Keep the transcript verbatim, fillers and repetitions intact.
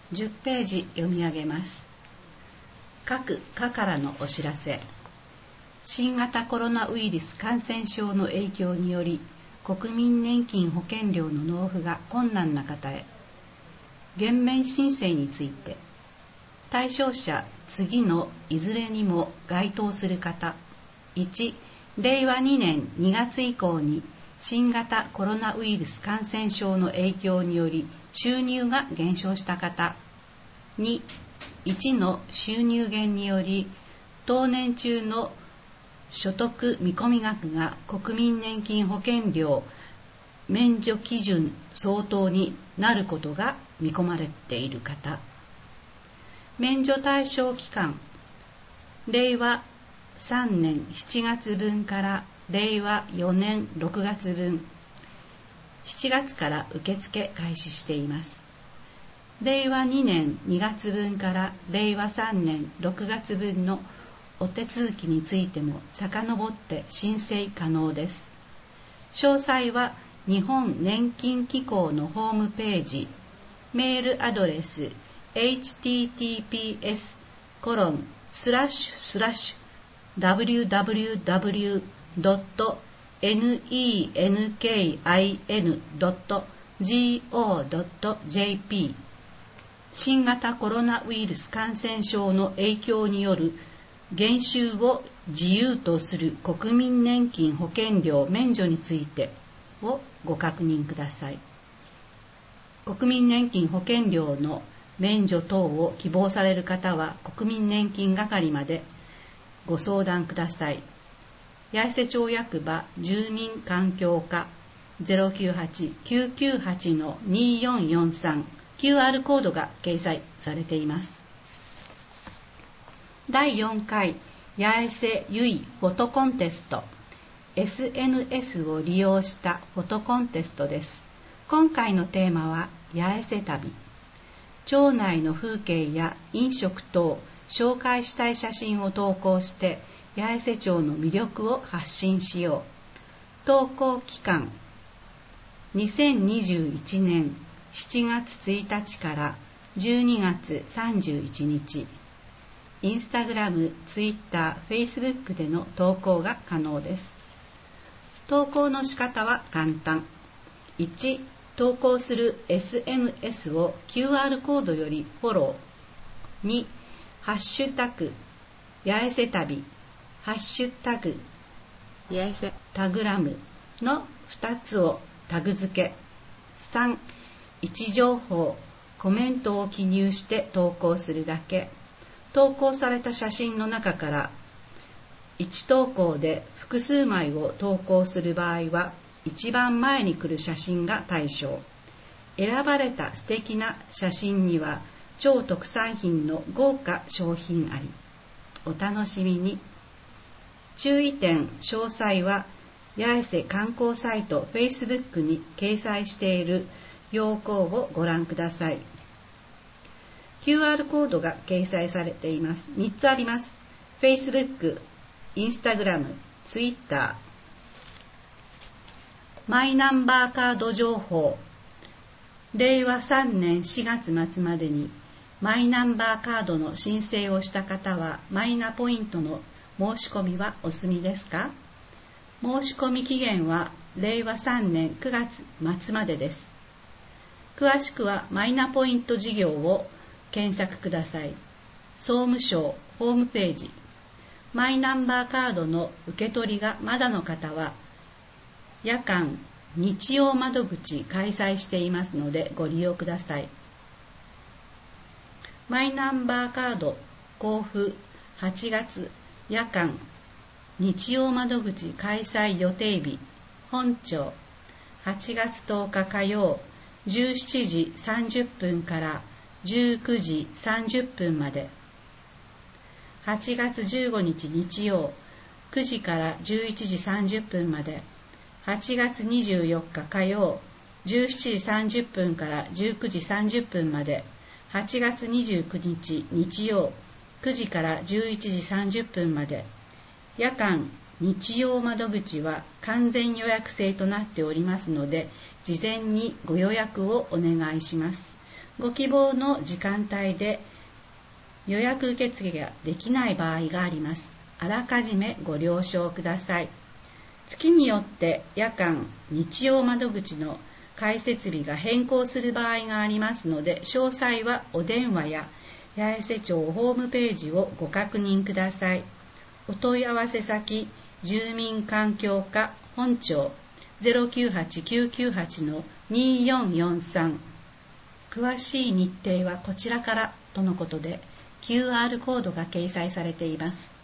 じゅっページ読み上げます。各課からのお知らせ。新型コロナウイルス感染症の影響により国民年金保険料の納付が困難な方へ、減免申請について、対象者次のいずれにも該当する方。いち、れいわにねんにがつ以降に新型コロナウイルス感染症の影響により収入が減少した方。に、いちの収入減により当年中の所得見込み額が国民年金保険料免除基準相当になることが見込まれている方。免除対象期間、れいわさんねんしちがつぶんかられいわよねんろくがつぶん、しちがつから受付開始しています。れいわにねんにがつぶんかられいわさんねんろくがつぶんのお手続きについても遡って申請可能です。詳細は日本年金機構のホームページ、メールアドレス エイチティーティーピーエスコロンスラッシュスラッシュダブリューダブリューダブリュードットネンキンドットジーオードットジェーピー 新型コロナウイルス感染症の影響による減収を自由とする国民年金保険料免除についてをご確認ください。国民年金保険料の免除等を希望される方は国民年金係までご相談ください。八重瀬町役場住民環境課 ゼロきゅうはち きゅうきゅうはち にーよんよんさん キューアール コードが掲載されています。だいよんかい八重瀬ゆいフォトコンテスト、 エスエヌエス を利用したフォトコンテストです。今回のテーマは八重瀬旅。町内の風景や飲食等紹介したい写真を投稿して八重瀬町の魅力を発信しよう。投稿期間にせんにじゅういちねんしちがつついたちからじゅうにがつさんじゅういちにち。インスタグラム、ツイッター、フェイスブックでの投稿が可能です。投稿の仕方は簡単。いち、投稿する エスエヌエス を キューアール コードよりフォロー。に、ハッシュタグ、八重瀬旅、ハッシュタグ、八重瀬タグラムのふたつをタグ付け。さん、位置情報、コメントを記入して投稿するだけ。投稿された写真の中からいち投稿で複数枚を投稿する場合は一番前に来る写真が対象。選ばれた素敵な写真には超特産品の豪華商品あり。お楽しみに。注意点詳細は八重瀬観光サイト Facebook に掲載している要項をご覧ください。キューアール コードが掲載されています。みっつあります。Facebook、Instagram、Twitter。マイナンバーカード情報。れいわさんねんしがつまつまでにマイナンバーカードの申請をした方はマイナポイントの申し込みはお済みですか？申し込み期限はれいわさんねんくがつまつまでです。詳しくはマイナポイント事業を検索ください。総務省ホームページ。マイナンバーカードの受け取りがまだの方は夜間日曜窓口開催していますのでご利用ください。マイナンバーカード交付はちがつ夜間日曜窓口開催予定日。本庁はちがつとおか火曜じゅうしちじさんじゅっぷんからじゅうくじさんじゅっぷんまで。はちがつじゅうごにち日曜くじからじゅういちじさんじゅっぷんまで。はちがつにじゅうよっか火曜じゅうしちじさんじゅっぷんからじゅうくじさんじゅっぷんまで。はちがつにじゅうくにち日曜くじからじゅういちじさんじゅっぷんまで。夜間日曜窓口は完全予約制となっておりますので事前にご予約をお願いします。 ご希望の時間帯で予約受付ができない場合があります。あらかじめご了承ください。月によって夜間、日曜窓口の開設日が変更する場合がありますので、詳細はお電話や八重瀬町ホームページをご確認ください。お問い合わせ先、住民環境課本庁 ゼロきゅうはちきゅうきゅうはち のにーよんよんさん。詳しい日程はこちらからとのことで、キューアール コードが掲載されています。